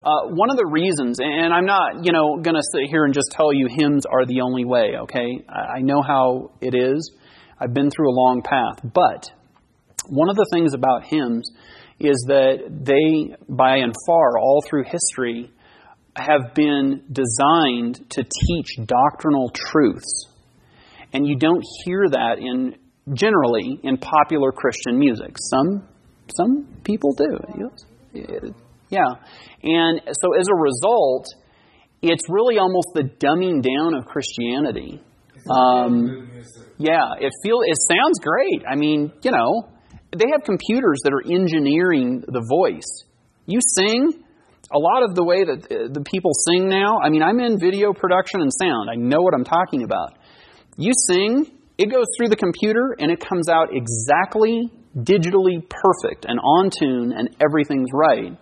One of the reasons, and I'm not, going to sit here and just tell you hymns are the only way, okay? I know how it is. I've been through a long path. But one of the things about hymns is that they, by and far, all through history, have been designed to teach doctrinal truths. And you don't hear that generally in popular Christian music. Some people do. Yeah. And so as a result, it's really almost the dumbing down of Christianity. Yeah, it sounds great. I mean, they have computers that are engineering the voice. You sing, a lot of the way that the people sing now, I mean, I'm in video production and sound. I know what I'm talking about. You sing, it goes through the computer and it comes out exactly digitally perfect and on tune and everything's right.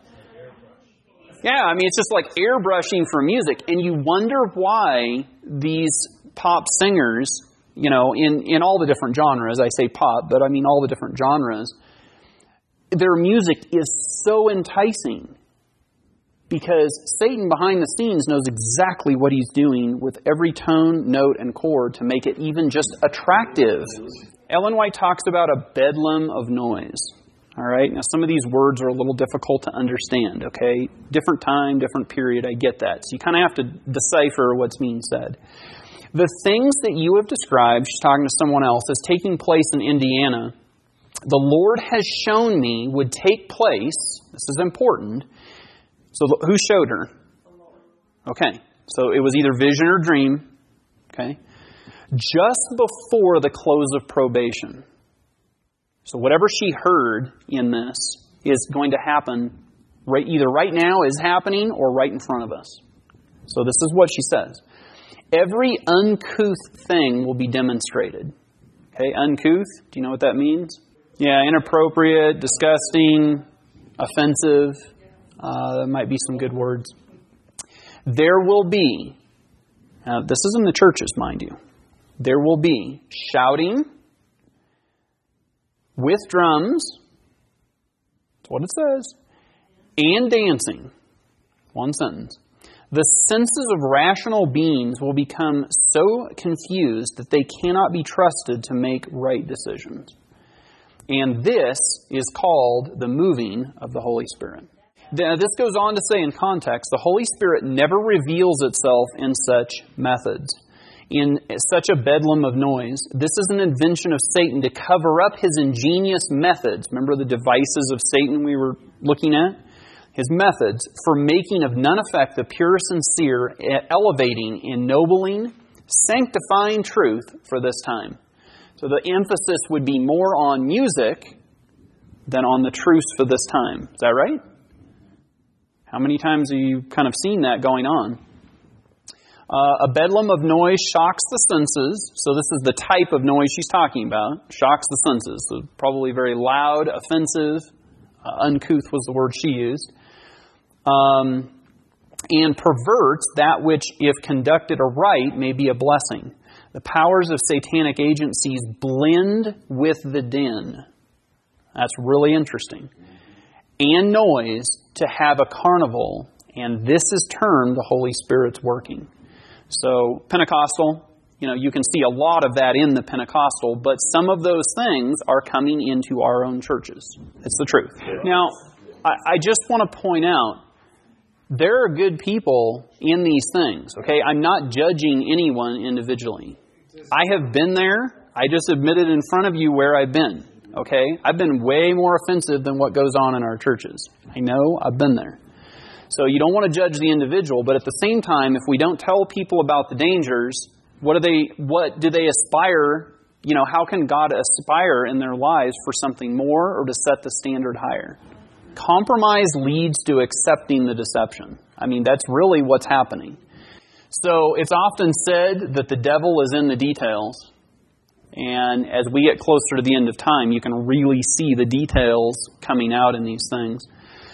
Yeah, I mean, it's just like airbrushing for music. And you wonder why these pop singers, in all the different genres, I say pop, but I mean all the different genres, their music is so enticing. Because Satan behind the scenes knows exactly what he's doing with every tone, note, and chord to make it even just attractive. Ellen White talks about a bedlam of noise. All right? Now, some of these words are a little difficult to understand, okay? Different time, different period, I get that. So you kind of have to decipher what's being said. The things that you have described, she's talking to someone else, as taking place in Indiana, the Lord has shown me would take place, this is important. So who showed her? Okay, so it was either vision or dream, okay? Just before the close of probation. So whatever she heard in this is going to happen either right now is happening or right in front of us. So this is what she says. Every uncouth thing will be demonstrated. Okay, uncouth, do you know what that means? Yeah, inappropriate, disgusting, offensive. That might be some good words. There will be, now this is in the churches, mind you. There will be shouting with drums, that's what it says, and dancing. One sentence. The senses of rational beings will become so confused that they cannot be trusted to make right decisions. And this is called the moving of the Holy Spirit. This goes on to say in context, the Holy Spirit never reveals itself in such methods, in such a bedlam of noise. This is an invention of Satan to cover up his ingenious methods. Remember the devices of Satan we were looking at? His methods for making of none effect the pure, sincere, elevating, ennobling, sanctifying truth for this time. So the emphasis would be more on music than on the truths for this time. Is that right? How many times have you kind of seen that going on? A bedlam of noise shocks the senses. So this is the type of noise she's talking about. Shocks the senses. So probably very loud, offensive. Uncouth was the word she used. And perverts that which, if conducted aright, may be a blessing. The powers of satanic agencies blend with the din. That's really interesting. And noise to have a carnival, and this is termed the Holy Spirit's working. So Pentecostal, you can see a lot of that in the Pentecostal, but some of those things are coming into our own churches. It's the truth. Now, I just want to point out, there are good people in these things, okay? I'm not judging anyone individually. I have been there. I just admitted in front of you where I've been, okay? I've been way more offensive than what goes on in our churches. I know, I've been there. So you don't want to judge the individual, but at the same time, if we don't tell people about the dangers, what do they aspire? How can God aspire in their lives for something more or to set the standard higher? Compromise leads to accepting the deception. I mean, that's really what's happening. So it's often said that the devil is in the details. And as we get closer to the end of time, you can really see the details coming out in these things.